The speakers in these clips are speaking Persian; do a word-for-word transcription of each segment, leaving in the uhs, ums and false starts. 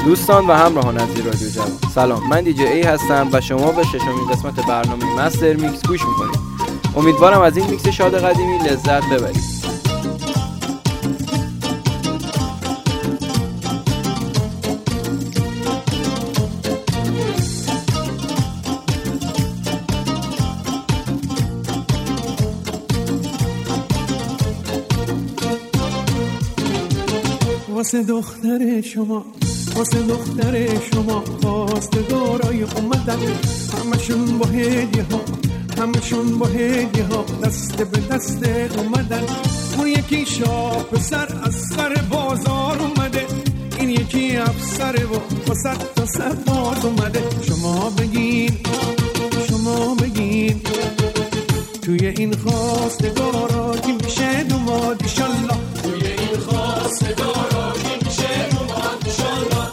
دوستان و همراهان عزیز رادیو جوان، سلام. من دیجی ای هستم و شما به ششمین قسمت برنامه مستر میکس گوش میکنید. امیدوارم از این میکس شاد قدیمی لذت ببرید. واسه دختر شما، واسه دختر شما خواستگارای اومدن، همشون با هدیه ها، همشون با هدیه ها دست به دست اومدن. اون یکی شاه پسر از سر بازار اومده، این یکی افسر و با صد تا سرباز اومده. شما بگین، شما بگین توی این خواستگارا کی میشه دوماد ایشالله، توی این خواستگارا کی میشه دوماد ایشالله.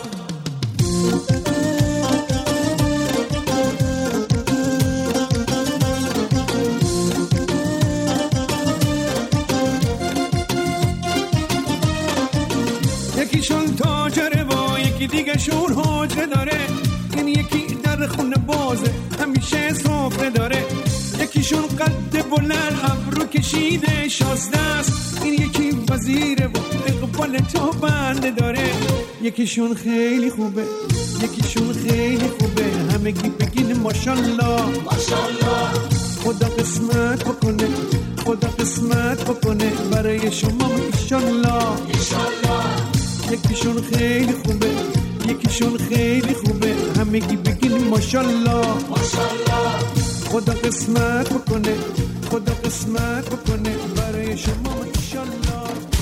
یکیشون تاجره و یکی دیگه شون حاجره داره، این یکی در خونه بازه همیشه سفره داره. یکیشون قد بلند ابرو کشیده شازده است، این یکی وزیره و اقبال تو بنده داره. یکیشون خیلی خوبه، یکیشون خیلی خوبه، همگی بگین ماشالله ماشالله. خدا قسمت بکنه، خدا قسمت بکنه برای شما ایشالله ایشالله. یکیشون خیلی خوبه، یکیشون خیلی خوبه، همگی بگین ماشالله ماشالله. خدا قسمت بکنه، خدا قسمت بکنه برای شما ایشالله.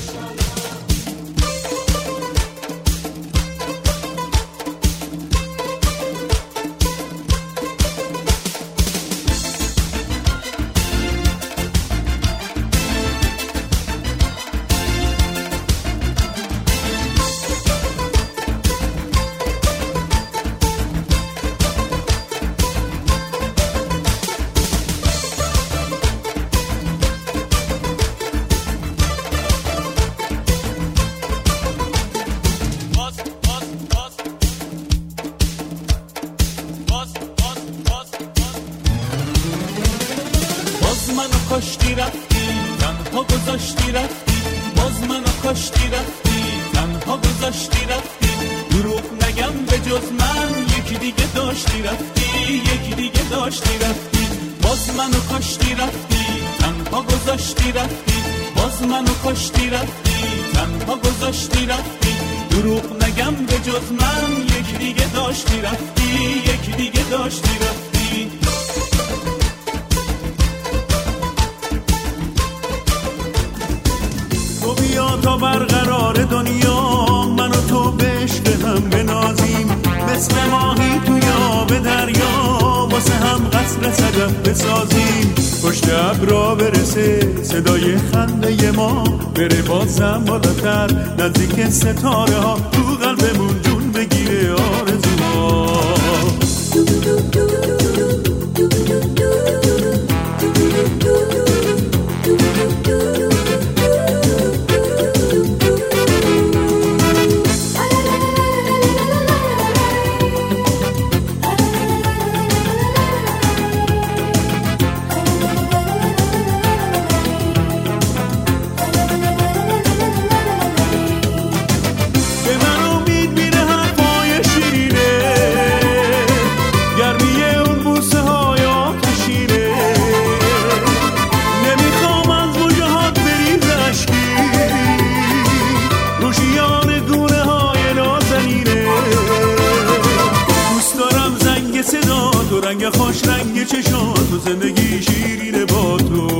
کاشتی رفتی تنها گذاشتی رفتی، باز منو کاشتی رفتی تنها گذاشتی رفتی. دروغ نگم به جز من یکی دیگه داشتی رفتی، یکی دیگه داشتی رفتی. باز منو کاشتی رفتی تنها گذاشتی رفتی، باز منو کاشتی رفتی تنها گذاشتی رفتی. دروغ نگم به جز من یکی دیگه داشتی رفتی، یکی دیگه داشتی رفتی. بیا تا برقرار دنیا من و تو به عشق هم بنازیم، مثل ماهی توی آب دریا واسه هم قصر صدف بسازیم. پشت ابرا برسه صدای خنده ما، بره بازم بالاتر نزدیک ستاره ها، تو قلبمون جون بگیره آرزوها. رنگ خوش رنگ چشات تو زندگی شیرینه با تو.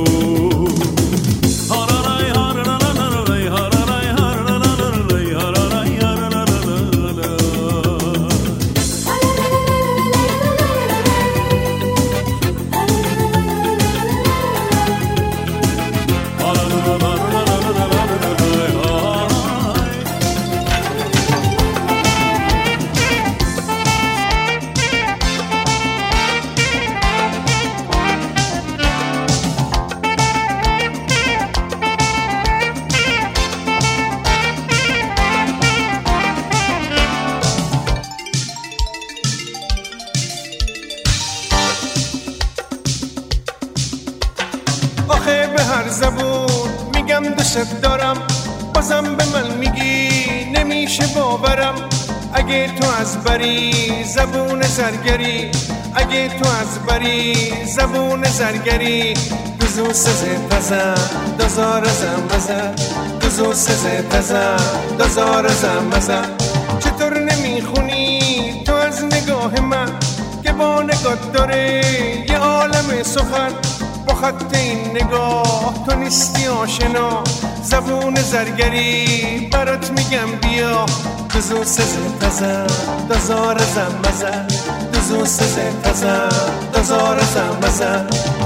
هر زبون میگم دوست دارم، بازم به من میگی نمیشه باورم. اگه تو از بری زبون زرگری، اگه تو از بری زبون زرگری، دوزو سزه تزه دزار زمزه، دوزو سزه تزه دزار زمزه. چطور نمیخونی تو از نگاه من که با نگاه داره یه عالم سخن؟ با خط این نگاه تو نیستی آشنا، زبون زرگری برات میگم بیا. دوزو سزه تزه دزار زمزه، دوزو سزه تزه دزار زمزه.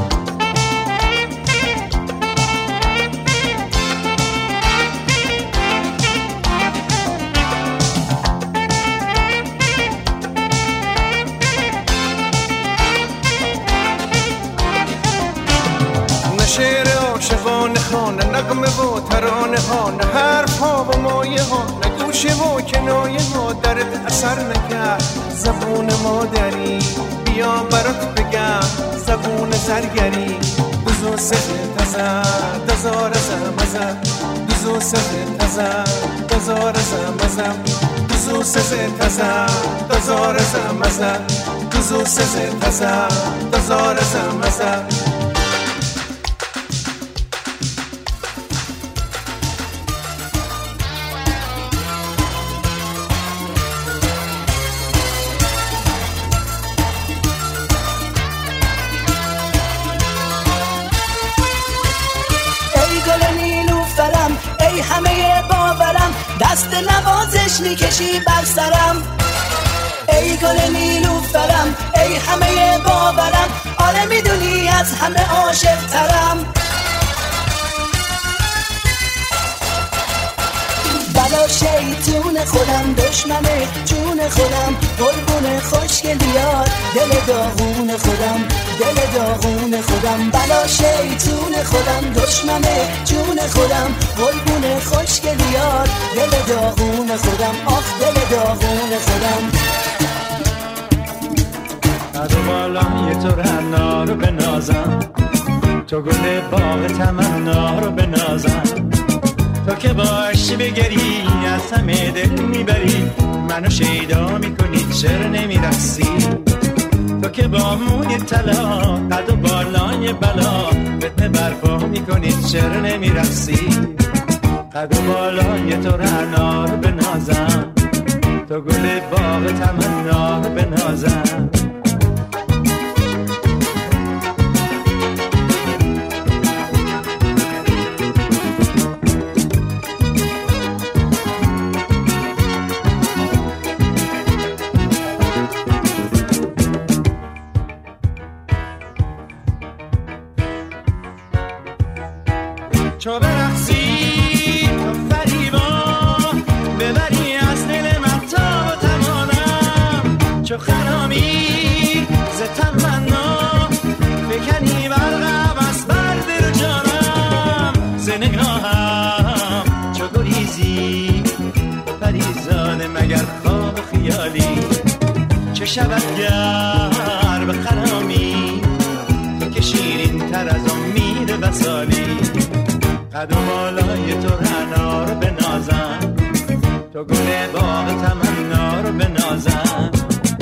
شعر عاشقانه ها، نه نغمه و ترانه ها، نه حرف ها و مایه ها، نه گوشه و کنایه ها درت اثر نکرد. زبون مادری بیا برات بگم، زبون زرگری. دوزو سزه تزه دزار زمزه، دوزو سزه تزه دزار زمزه، دوزو سزه تزه دزار زمزه، دوزو سزه تزه دزار زمزه. همه باورم دست نوازش میکشی بر سرم. ای گل نیلوفرم ای همه باورم، آره میدونی از همه عاشق ترم. بلا شیطون خودم، دشمن جون خودم، قربون خوشگلیات دل داغون خودم، دل داغون خودم. بلا شیطون خودم، دشمن جون خودم، قربون خوشگلیات دل داغون خودم، آخ دل داغون خودم. قد و بالای تو رعنا رو بنازم، تو گل باغ تمنا رو بنازم. تو که باشی بگری از همه دل میبری، منو شیدا میکنی چرا نمیرقصی؟ تو که با موی طلا قد و بالای بلا فتنه برپا میکنی چرا نمیرقصی؟ قد و بالای تو رعنا رو بنازم، تو گل باغ تمنا رو بنازم. چو برقصی تو فریبا ببری از دل من تا و توانم، چو خرامی ز تمنا بکنی برقم از بر دل و جانم. ز نگاهم چو گریزی پریزاده مگر خواب و خیالی، چه شود گر به خرامی تو که شیرین تر از امید وصالی. قد و بالای تو رعنا رو بنازم، تو گل باغ تمنا رو بنازم.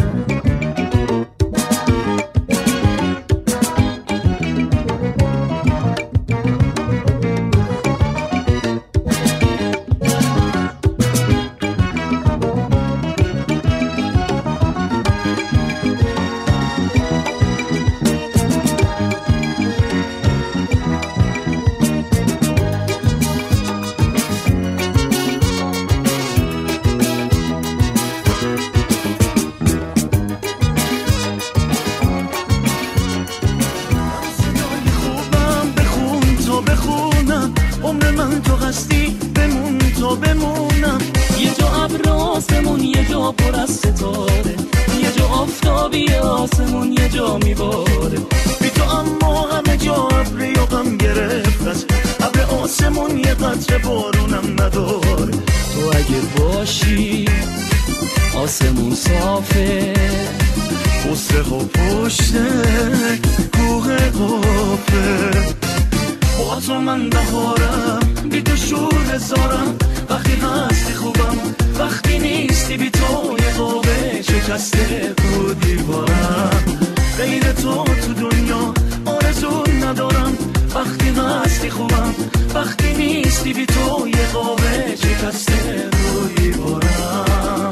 آسمون صافه قصه ها پشته کوه قافه با تو من بهارم بی تو شور هزارم وقتی هستی خوبم وقتی نیستی بی تو یه قابه شکسته رو دیوارم غیر تو تو دنیا آرزو ندارم وقتی هستی خوبم وقتی نیستی بی تو یه قابه شکسته رو دیوارم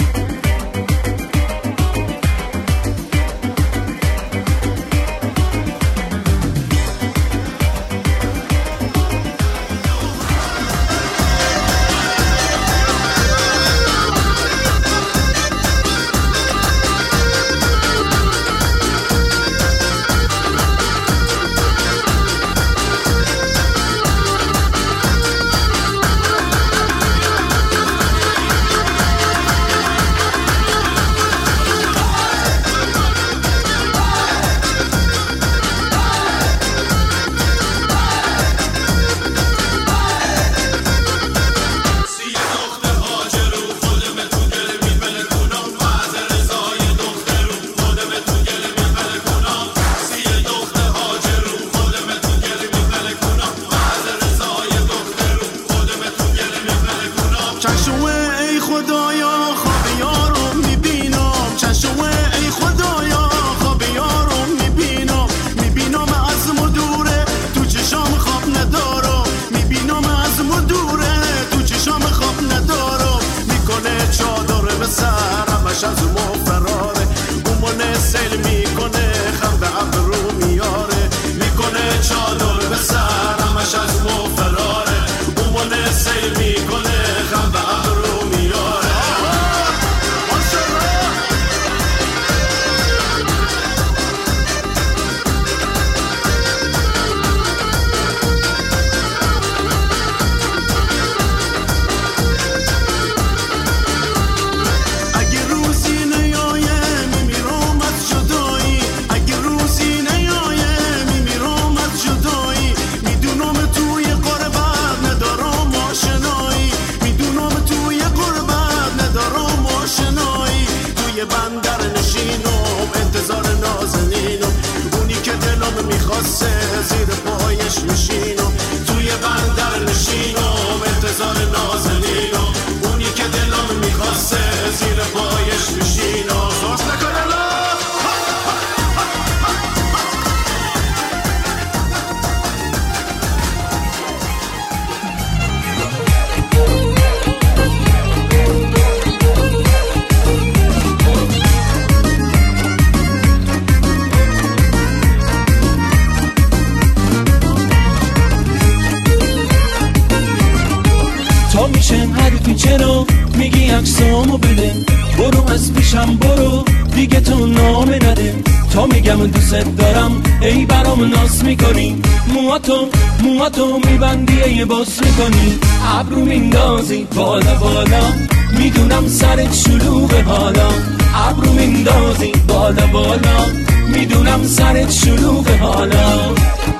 چرا میگی عکسامو بده برو از پیشم برو دیگه تو نامه نده تا میگم دوست دارم ای برام ناز میکنی موهاتو موهاتو میبندی یه باز میکنی ابرو میندازی بالا بالا میدونم سرت شلوغه حالا ابرو میندازی بالا بالا میدونم سرت شلوغه حالا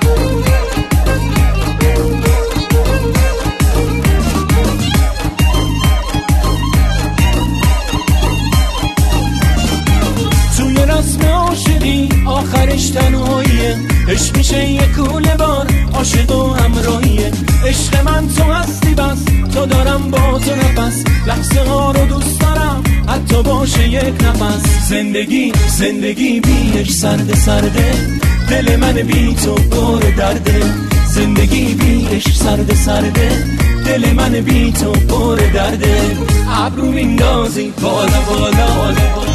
آخرش تنهاییه عشق میشه یه کوله بار عاشق و همراهیه عشق من تو هستی بس تا دارم با تو نفس لحظه ها رو دوست دارم حتی باشه یک نفس زندگی زندگی بیش سرده سرده دل من بی تو پر درده زندگی بیش سرده سرده دل من بی تو پر درده ابرو میندازی بالا بالا بالا بالا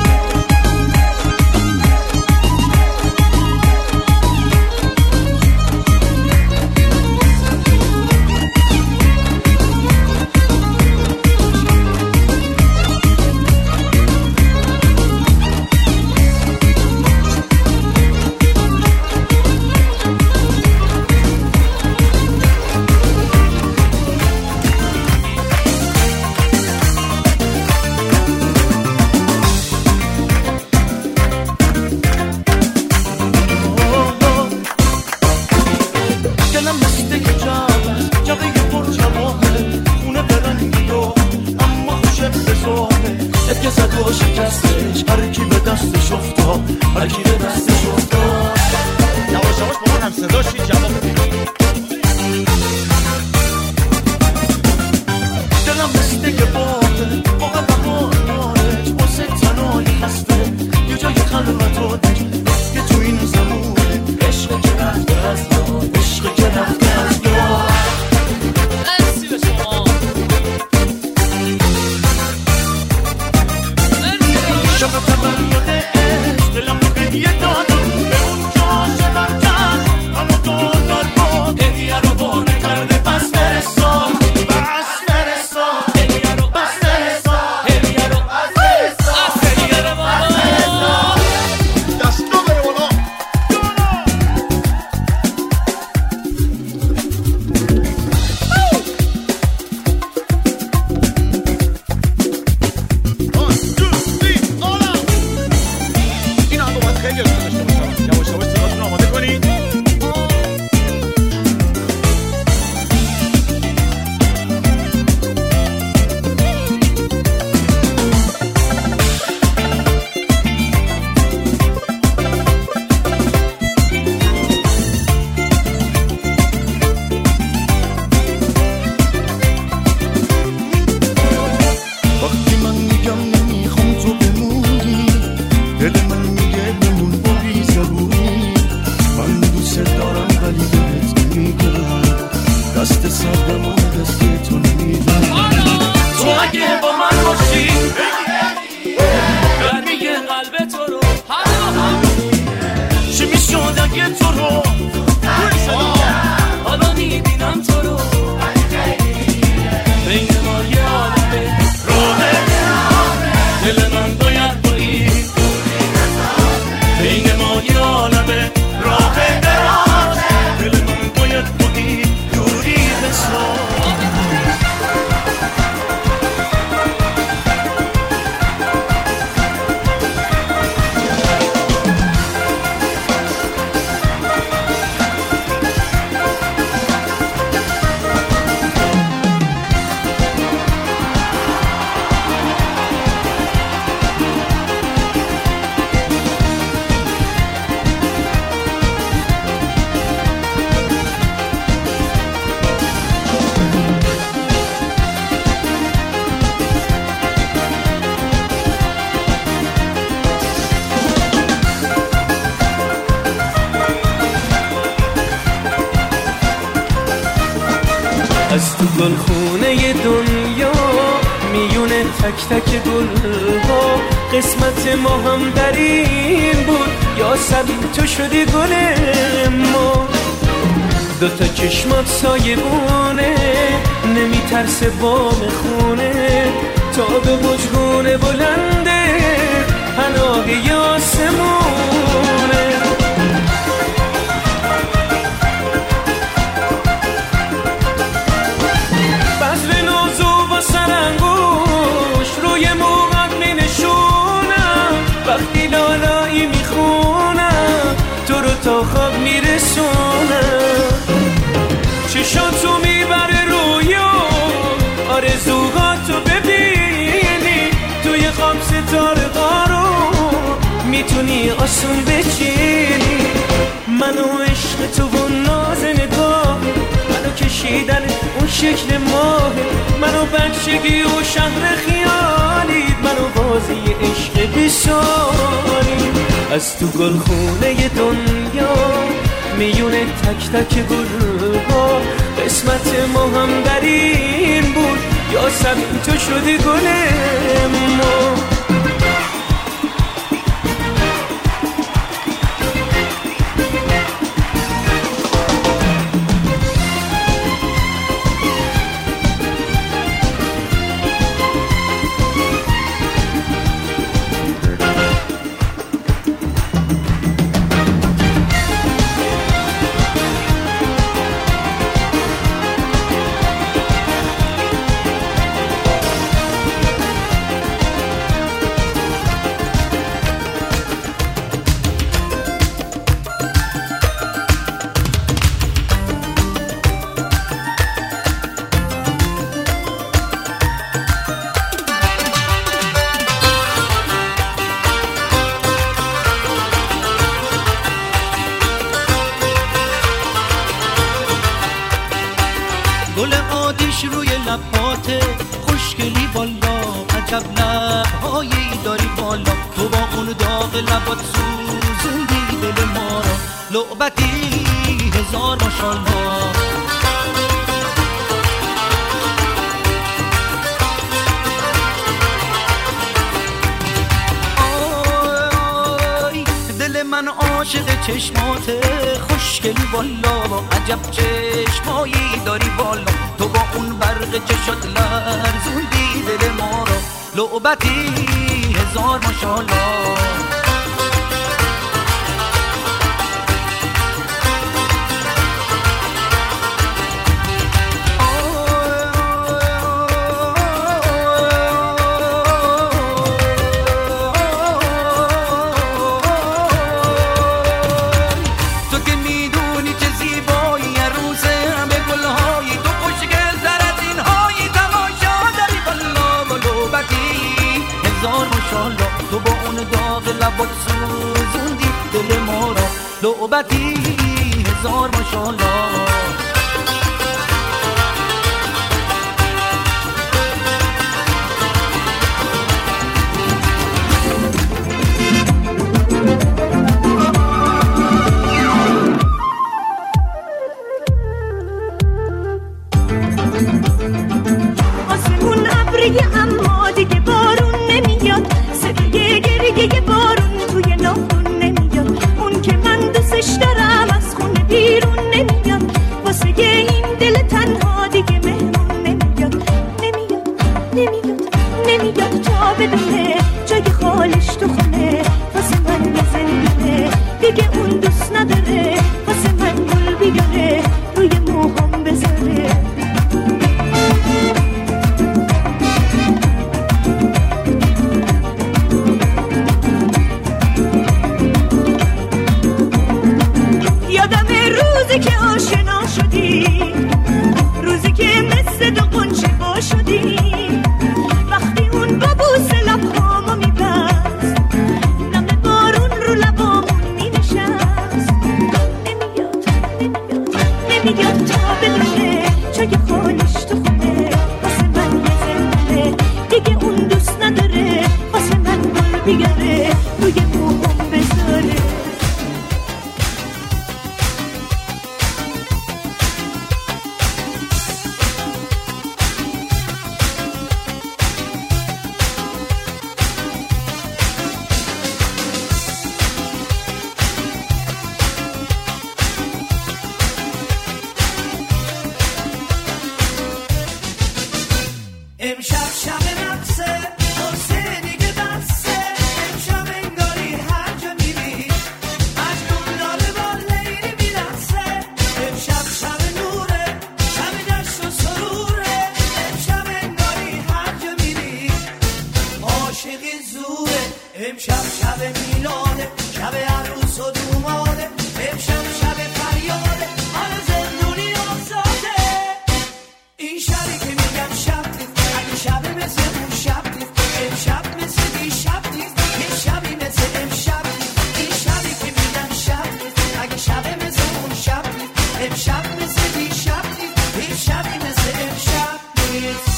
که زد و شکستش هر کی به دستش افتاد هر کی به دستش افتاد یواش یواش با من هم صداشی جواب بدید از تو گلخونه دنیا میون تک تک گلها قسمت ما هم در این بود یا سب تو شدی گل ما. دوتا چشمات سایبونه نمیترسه بام خونه تا به بجگونه بلنده پناه یاسمونه. بذر نوزو با سرنگوش روی موقت می نشونم وقتی لالایی میخونم تو رو تا خواب میرسونم. چشاتو میبره رویا آرزوهاتو ببینی توی خواب ستاره رو میتونی آسون بچینی. منو عشق تو و ناز نگاه منو کشیدن اون شکل ماه منو بچگی و شهر خیالی منو بازی عشق بسالی. از تو گلخونه دنیا میون تک تک گلها قسمت ما هم در این بود یا سب تو شدی گل ما. گل آتیش روی لباته خوشگلی بالا عجب لبهایی داری بالا تو با اون داغ لبات سوزوندی دل ما را لعبتی هزار ماشالله. دل من عاشق چشماته خوشگلی بالا عجب چشمایی داری بالا تو با اون برق چشات لرزوندی دل ما را لعبتی هزار ماشالله. تو با اون داغ لبات سوزوندی دل ما را لعبتی هزار ماشالله. آسمون ابری اما دیگه بارون نمیاد صدای گریه بارون توی ناخون نمیاد اون که من دوستش دارم از خونه بیرون نمیاد واسه این دل تنها دیگه مهمون نمیاد نمیاد نمیاد نمیاد تا بدونه جای خالش تو خونه واسه من یه زندونه دیگه اون دوست نداره واسه من گل بیاره روی موهام بذاره. روزی که آشنا شدی روزی که مثل دو قنچه با شدی وقتی اون با بوس لبهامو میبست نم بارون رو لبامون مینشست نمیاد نمیاد نمیاد تا بدونه جای خالش تو خونه واسه من یه زنده دیگه اون دوست نداره واسه من گل بیاره روی موهام بذاره. امشب شب میلاده، شب عروس و دوماده، امشب شب فریاده، حال زندونی آزاده. این شبی که میگم شب نیست، اگه شب مثل اون شب نیست، امشب مثل دیشب نیست، یه شبی مثل امشب نیست. این شبی که میگم شب نیست، اگه شب مثل اون شب نیست، امشب مثل دیشب نیست، یه شبی مثل امشب نیست.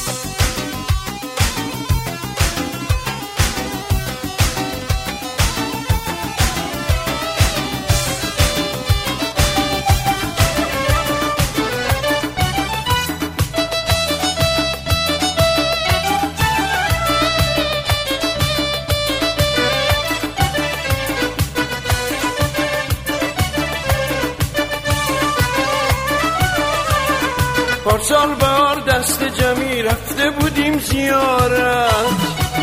پارسال بار دست جمعی رفته بودیم زیارت،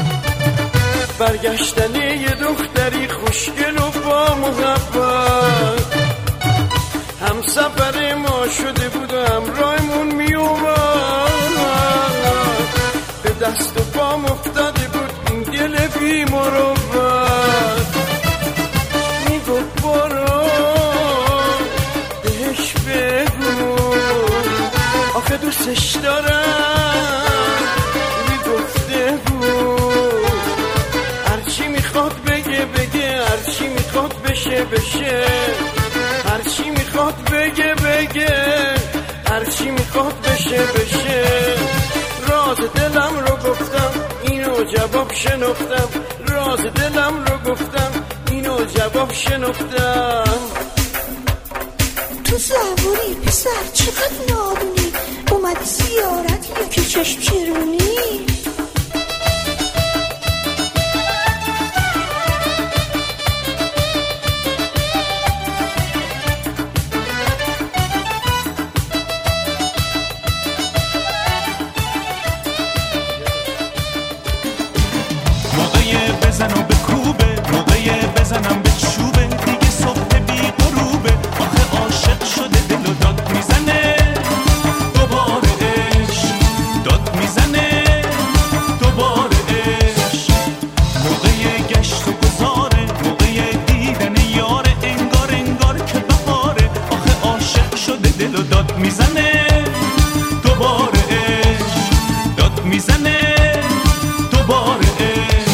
برگشتنی یه دختری خوشگل و با محبت، هم سفر ما شده بود و همراهمون می اومد، به دست و پام افتاده بود این دل بی مروت. می گفت برو بهش بگو آخه دوستش دارم، میگفته بود هرچی میخواد بگه بگه، هرچی میخواد بشه بشه، هرچی میخواد بگه بگه، هرچی میخواد بشه بشه. راز دلم رو گفتم اینو جواب شنفتم، راز دلم رو گفتم اینو جواب شنفتم. تو زبونی پسر چقدر نادونی، اومدی زیارت یکی چشم چرونی. موقعی بزن و بکوبه، موقعی بزنم به چوبه، دیگه صبح بی غروبه، آخه عاشق شده دل و داد میزنه دوباره عشق، داد میزنه دوباره عشق. موقع گشت و گذاره، موقع دیدن یاره، انگار انگار که بهاره، آخه عاشق شده دل و داد میزنه دوباره عشق، داد میزنه دوباره عشق.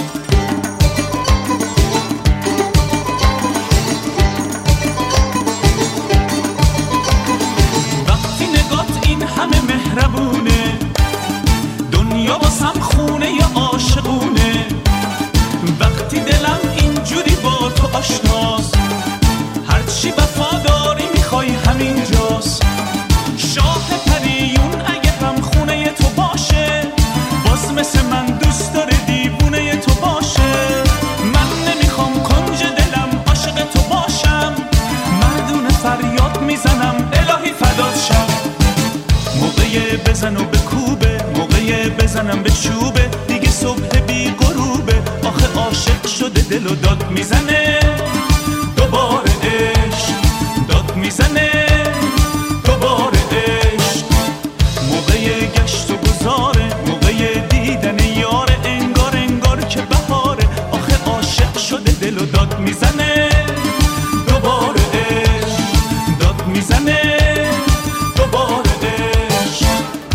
وقتی نگات این همه مهربونه، دنیا واسم خونه ی عاشقونه، وقتی دلم اینجوری با تو آشناست، هرچی وفاداری میخوای همینجاست. شاه پریون اگه هم خونه تو باشه، باز مثل من دوست داره دیوونه تو باشه. من نمیخوام کنج دلم عاشق تو باشم، مردونه فریاد میزنم الهی فدات شم. موقع بزن و بکوبه، موقع بزنم به چوبه، دیگه صبح بی غروبه، آخه عاشق شده دل و داد میزنه دوباره عشق، داد میزنه دوباره عشق. موقع گشت و گذاره، موقع دیدن یاره، انگار انگار که بهاره، آخه عاشق شده دل و داد میزنه دوباره عشق، داد میزنه دوباره عشق.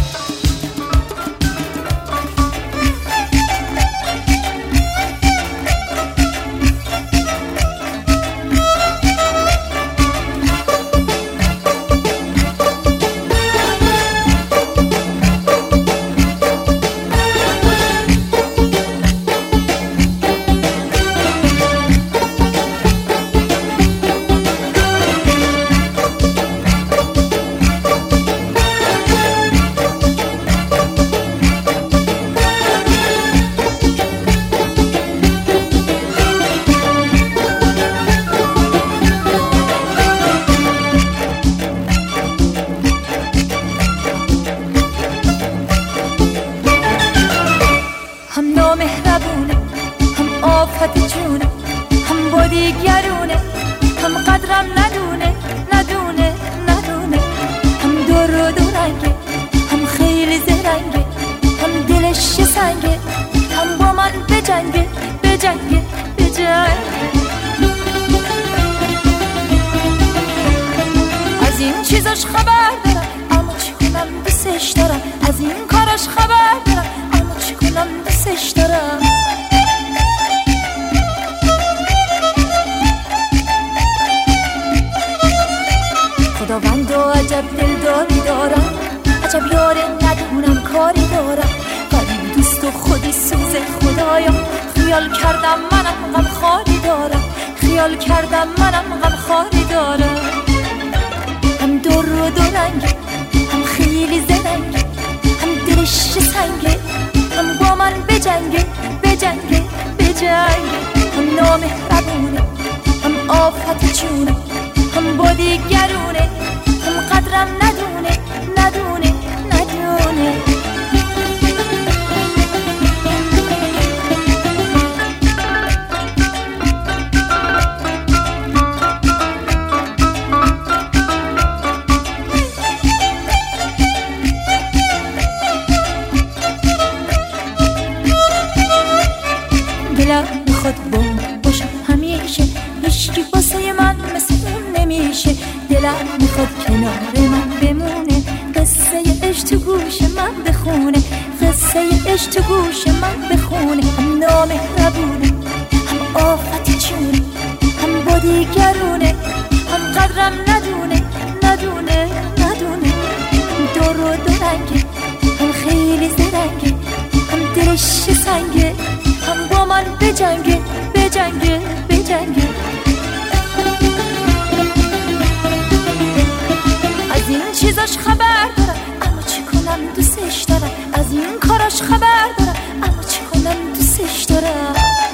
دیگرونه، هم قدرم ندونه ندونه ندونه، هم دور و دورنگه، هم خیلی زرنگه، هم دلش سنگه، هم با من بجنگه بجنگه بجنگه. از این چیزاش خبر دارم اما چی کنم دوستش دارم، از این کاراش خبر دارم اما چی کنم دوستش دارم. خداوند و عجب دلداری دارم، عجب یاره ندونم کاری دارم، غریب دوست و خودی سوز خدایا. خیال کردم منم غم خاری دارم، خیال کردم منم غم خاری دارم. هم دور و دورنگه، هم خیلی زرنگه، هم دلش سنگه، هم با من بجنگه بجنگه بجنگه. هم نامهربونه، هم آفت جونه، هم با دیگرونه، هم قدرم ندونه ندونه ندونه. دلم میخواد با باشم همیشه، هیچکی واسه من مثل اون نمیشه. دلم میخواد کنار من بمونه، قصه عشق تو گوش من بخونه، قصه عشق تو گوش من بخونه. هم نامهربونه، هم آفت جونه، هم با دیگرونه، هم قدرم ندونه ندونه ندونه. دور و دورنگه، هم خیلی زرنگه، هم دلش سنگه، هم با من بجنگه بجنگه بجنگه. از این چیزاش خبر دارم اما چی کنم دوستش دارم، از این کاراش خبر دارم اما چی کنم دوستش دارم.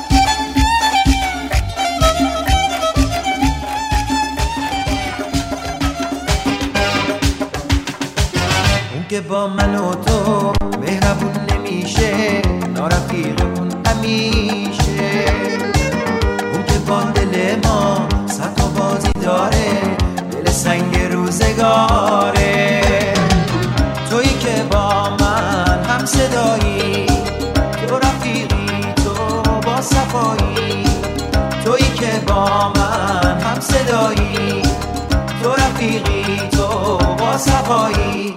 اون که با من و تو مهربون نمیشه، نارفیقمون همیشه. اون که با دل ما صد بازی داره، دل سنگ روزگاره. تویی که با من هم صدایی، تو رفیقی تو با صفایی. تویی که با من هم صدایی، تو رفیقی تو با صفایی.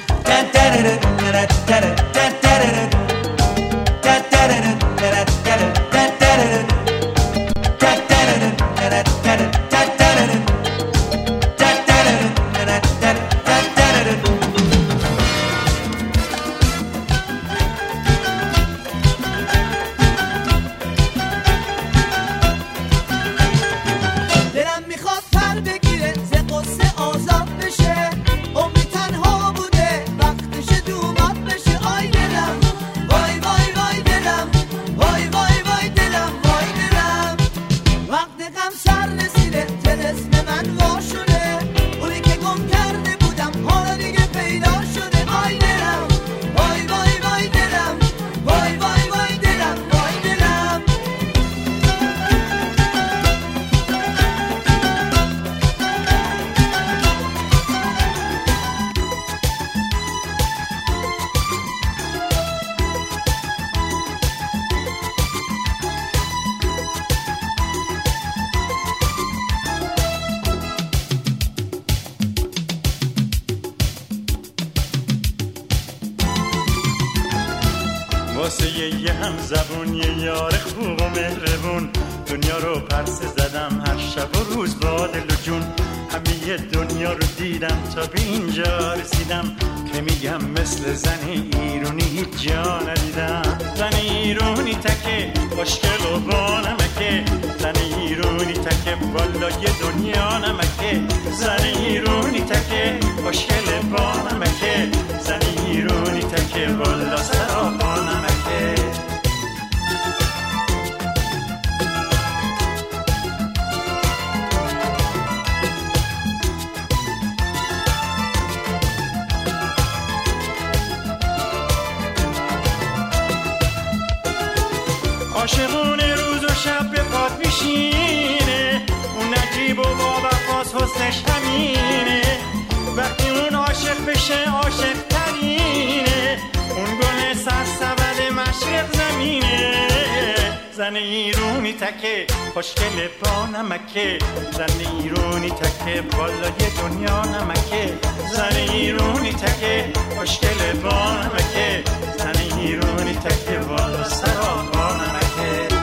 واسه یه هم زبون، یه یار خوب و مهربون. دنیا رو پرسه زدم هر شب و روز با دل و جون. همه دنیا رو دیدم تا به اینجا رسیدم، که میگم مثل زن ایرونی هیچ جا ندیدم. زن ایرونی تکه خوشگل و با نمکه، زن ایرونی تکه بالای دنیا نمکه. زن ایرونی تکه خوشگل با نمکه، زن ایرونی تکه بالا سرا با نمکه. عاشقونه روز و شب به پات میشینه، اون نجیب و با وفاس حسنش همینه. وقتی اون عاشق بشه عاشق ترینه، اون گل سرسبد مشرق زمینه. زن ایرونی تکه خوشگل با نمکه زن ایرونی تکه بالای دنیا نمکه زن ایرونی تکه خوشگل با نمکه زن ایرونی تکه بالا سرا با نمکه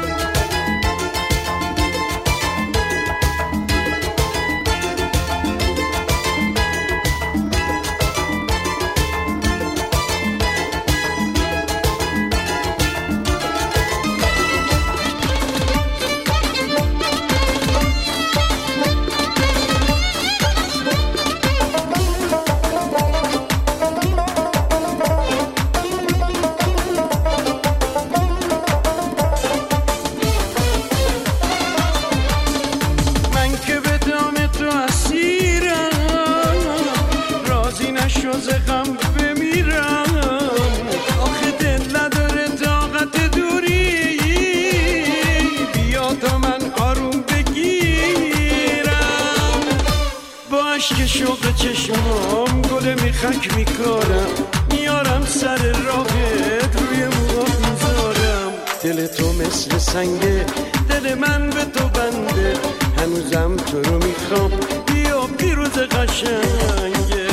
شوق چشمام گل میخک میکارم میارم سر راهت روی موها میذارم دل تو مثل سنگه دل من به تو بنده هنوزم تو رو میخوام بیا پیروز قشنگه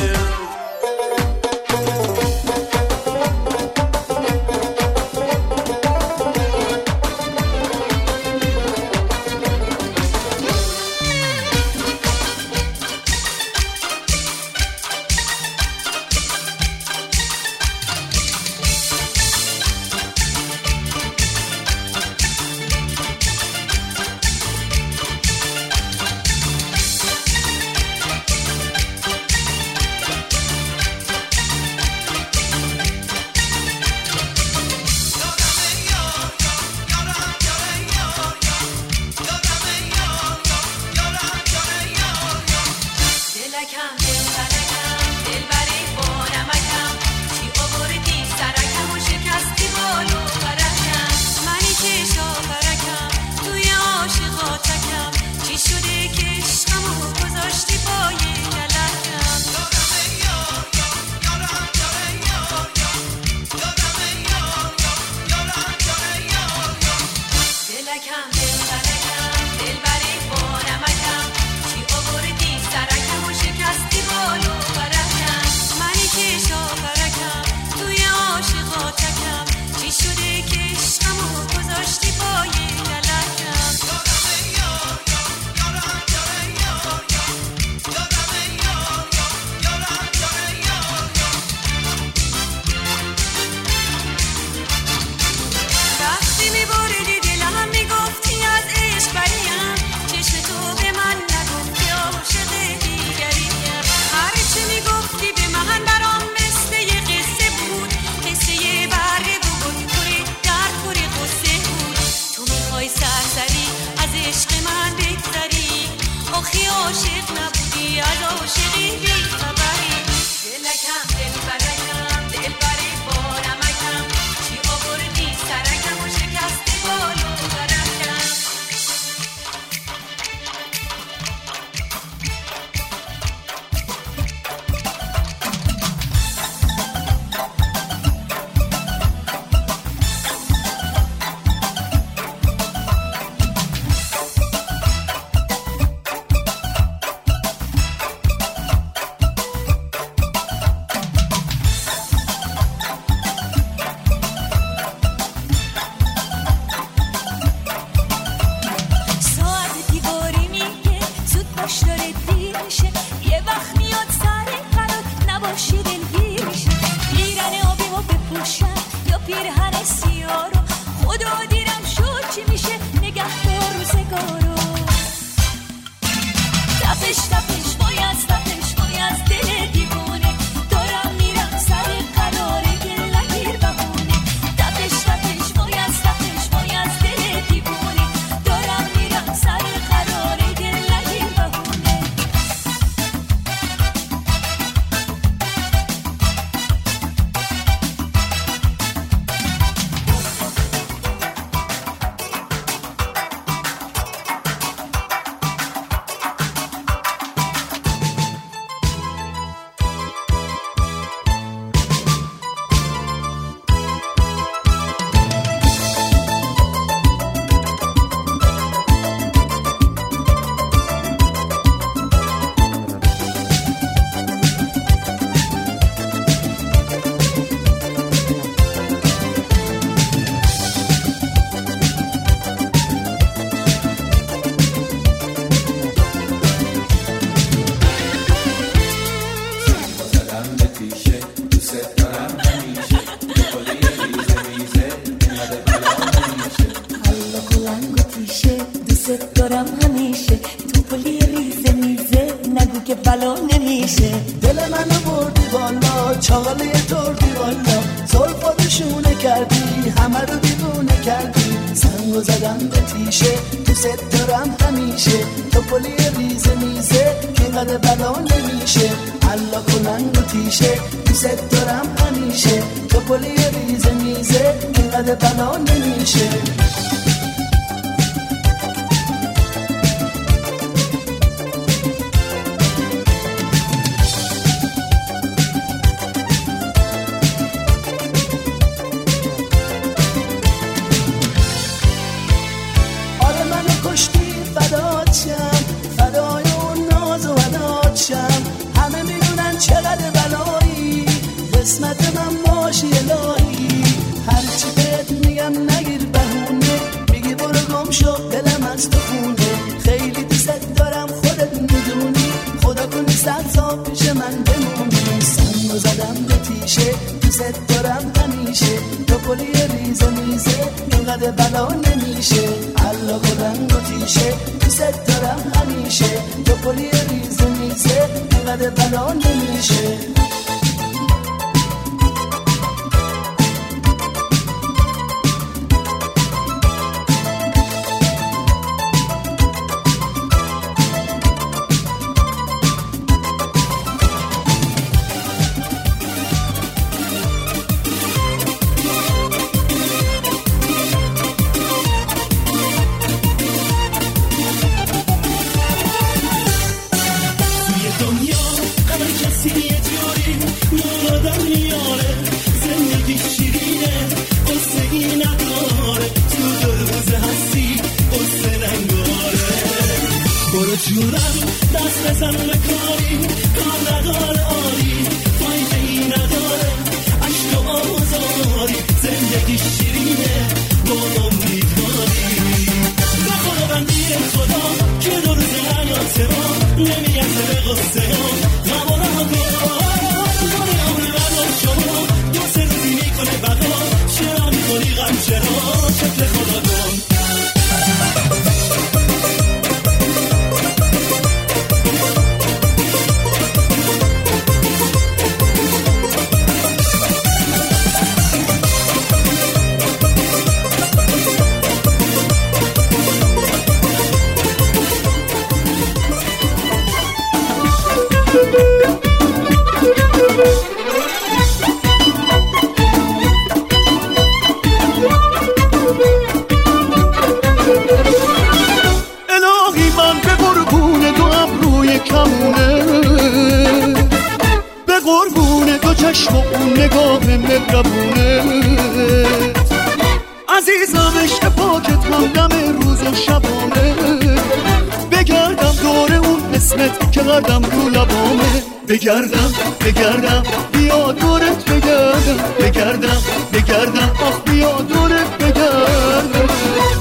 نمیشه دوست دارم همیشه تو پلی ریزه میزه نگو که بلا نمیشه دل منو بردی والا چاله تردی والا زلفاتشونه کردی همه رو دیوونه کردی سنگو زدم به تیشه دوست دارم همیشه تو پلی ریزه میزه که قد بلا نمیشه حالا کنن و تیشه دوست دارم همیشه تو پلی ریزه میزه که قد بلا نمیشه چقدر بلایی قسمت من باشی الهی هرچی بهت میگم نگیر بهونه میگی برو گم شو دلم از تو خونه خیلی دوست دارم خودت میدونی خدا کنی صد سال پیش من بمونی سنگو زدم به تیشه دوست دارم همیشه تو پلی ریزه میزه اینقدر بلا نمیشه الله کنن و تیشه دوست دارم همیشه تو پلی ریزه میزه اینقدر بلا نمیشه جونم دست بزن به کاری کار نداره عالی فایده ای نداره عشق و آزاری زندگی شیرینه با امیدواری به خدا بندی خدا که دو روز حیات ما نمیگرده به غصه ها غم و رهگاه کنه عمر بردار شما دو سه روزی میکنه بقا چرا میکنی غم چرا شکل خدا کن الهی من به قربون دو ابروی کمونه به قربون دو چشم و اون نگاه مهربونه عزیزم عشق پاکت همدم روز و شبانه بگردم دور اون اسمت که قدم رو لبامه بگردم بگردم بیا دورت بگردم بگردم بگردم آخ بیا دورت بگردم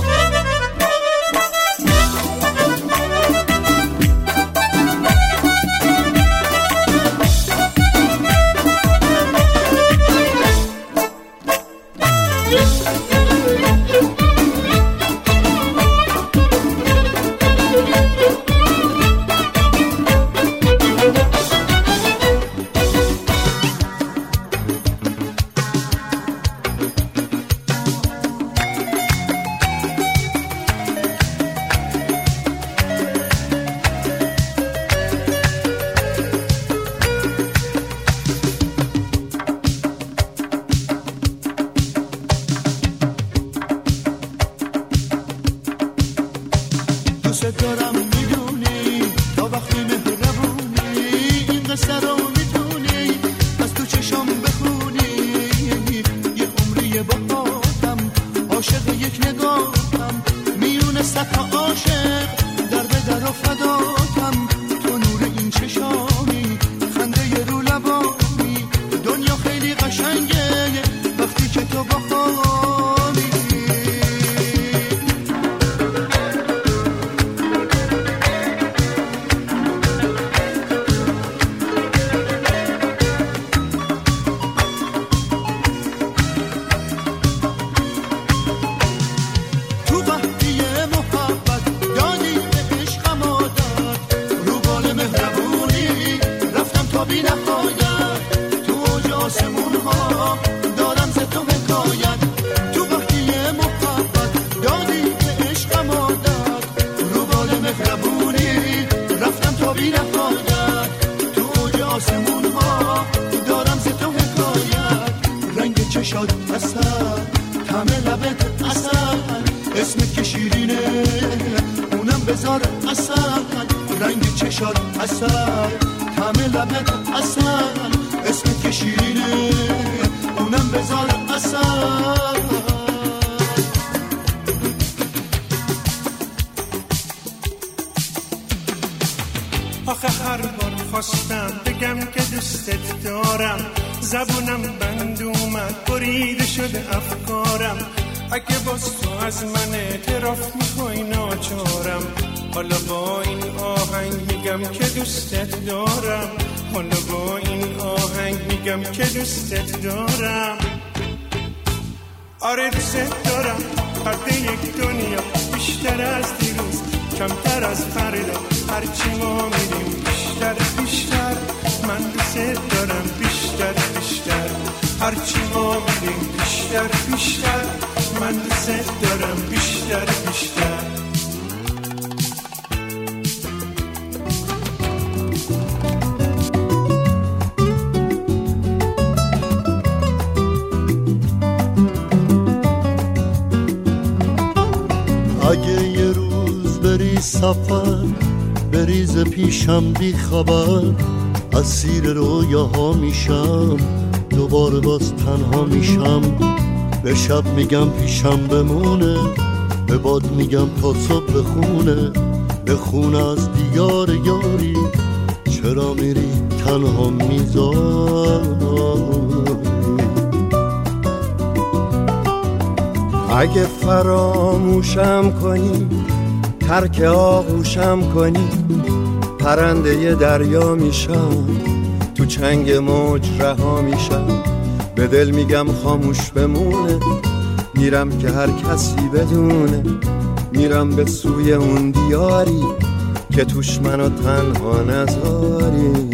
دوست دارم میدونی تا وقتی مهربونی این قصه رو میتونی از تو چشم بخونی یه عمری با خودم عاشق یک نگاهم میونه صد تا عاشق در به در و فداتم تو نور این چشامی خنده رو لبانی دنیا خیلی قشنگه وقتی که تو با خودی تو وقتی محبت بذار اصل رنگ چشات اصل طعم لبت اصل اسمت که شیرینه اونم بذار اصل آخه هر بار خواستم بگم که دوستت دارم زبونم بند اومد بریده شده افکارم اگه باز تو از من اعتراف میخوای ناچارم حالا با این آهنگ میگم که دوستت دارم حالا با این آهنگ میگم که دوستت دارم آره دوستت دارم قد یک دنیا بیشتر از دیروز کمتر از فردا هرچی ما میریم بیشتر بیشتر من دوستت دارم بیشتر بیشتر هرچی ما میریم بیشتر بیشتر من دوستت دارم بیشتر بیشتر اگه یه روز بری سفر بریز پیشم بی خبر اسیر رویاها میشم دوباره باز تنها میشم به شب میگم پیشم بمونه به باد میگم تا صبح بخونه بخونه از دیار یاری چرا میری تنها میذاری اگه فراموشم کنی ترک آغوشم کنی پرنده دریا میشم تو چنگ موج رها میشم به دل میگم خاموش بمونه میرم که هر کسی بدونه میرم به سوی اون دیاری که توش منو تنها نذاری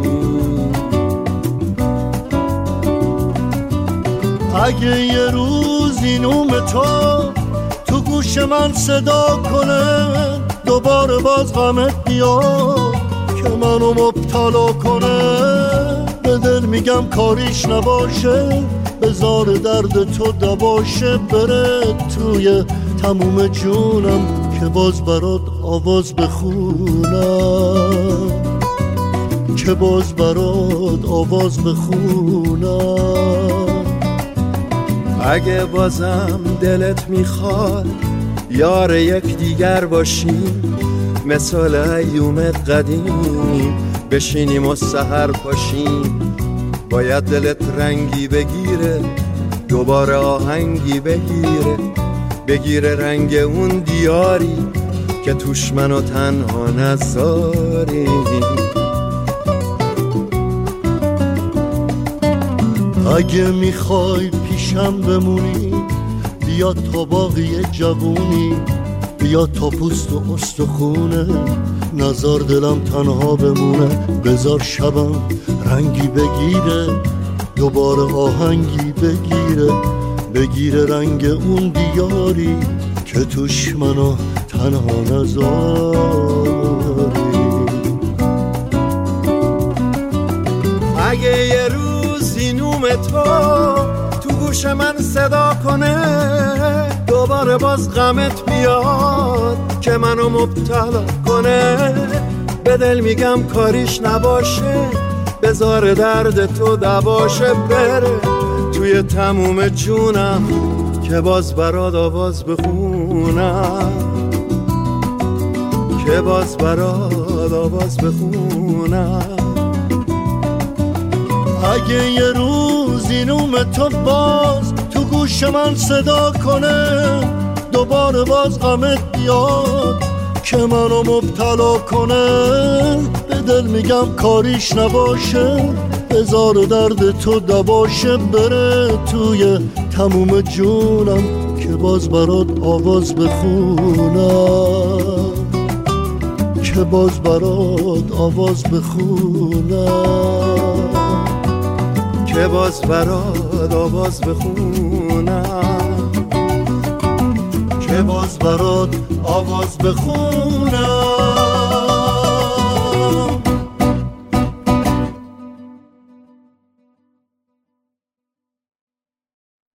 اگه یه روز این نوم تو تو گوش من صدا کنه دوباره باز غمت بیاد که منو مبتلا کنه به دل میگم کاریش نباشه بذار درد تو دباشه بره توی تموم جونم که باز برات آواز بخونم که باز برات آواز بخونم اگه بازم دلت میخواد یار یک دیگر باشیم مثال ایوم قدیم بشینیم و سحر پاشیم باید دلت رنگی بگیره دوباره آهنگی بگیره بگیره رنگ اون دیاری که توش منو تنها نذاری اگه میخوای پیشم بمونی بیا تا باقی جوونی بیا تا پوست و استخونه نزار دلم تنها بمونه بذار شبم رنگی بگیره دوباره آهنگی بگیره بگیره رنگ اون دیاری که توش منو تنها نذاری اگه یه روزی نوم تو تو گوش من صدا کنه دوباره باز غمت بیاد که منو مبتلا کنه به دل میگم کاریش نباشه بذار درد تو دباشه بره توی تموم جونم که باز برات آواز بخونم که باز برات آواز بخونم اگه یه روزی نوم تو باز تو گوش من صدا کنه دوباره باز غمت بیاد که منو مبتلا کنه به دل میگم کاریش نباشه بذار درد تو دباشه بره توی تموم جونم که باز برات آواز بخونم که باز برات آواز بخونم که باز برات آواز بخونم که باز برات آواز بخونم